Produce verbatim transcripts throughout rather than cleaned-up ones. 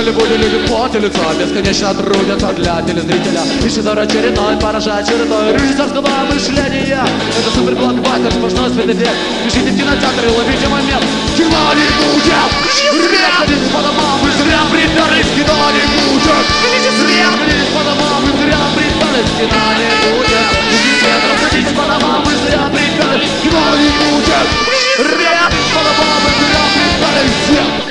Голливуде люди в поте лица бесконечно трудятся для телезрителя. И шедевр очередной поражает чередой режиссерского мышления. Это суперблокбастер, сплошной спецэффект. Бежите в кинотеатр и ловите момент. Кино не будет! Зря ходите по домам, вы зря приперлись. Кино не будет! Зря ходите по домам, вы зря приперлись. Кино не будет! Расходитесь по домам, вы зря приперлись. Кино не будет! Зря по домам, вы зря приперлись.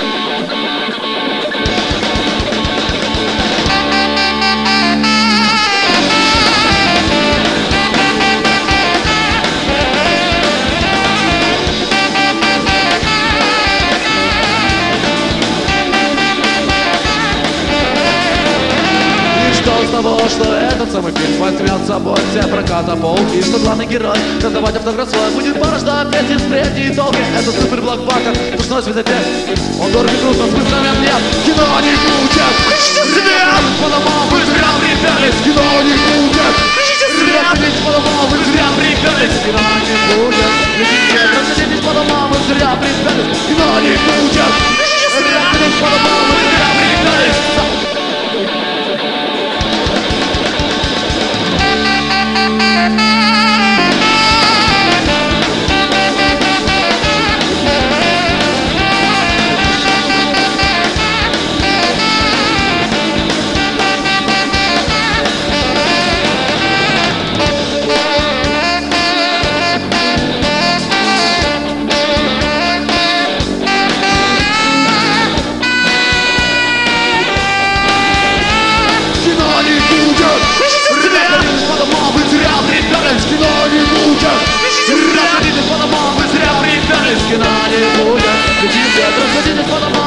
Того, что этот самый фильм возьмет с собой все проката полки, что главный герой раздавать автограф свой будет порождать песни, сплетни и толки. Это суперблокбастер, пушной спецэффект. Он дорог и грустно, смысла нет. Кино не будет! Зря! По домам вы зря приперлись! Кино не будет! Зря ходить по домам вы зря приперлись! Кино не будет! Расходитесь по домам вы зря приперлись! Кино не будет! Зря ходить по домам вы зря приперлись! Кино не будет! Расходитесь по домам, вы зря приперлись! Кино не будет! Расходитесь по домам!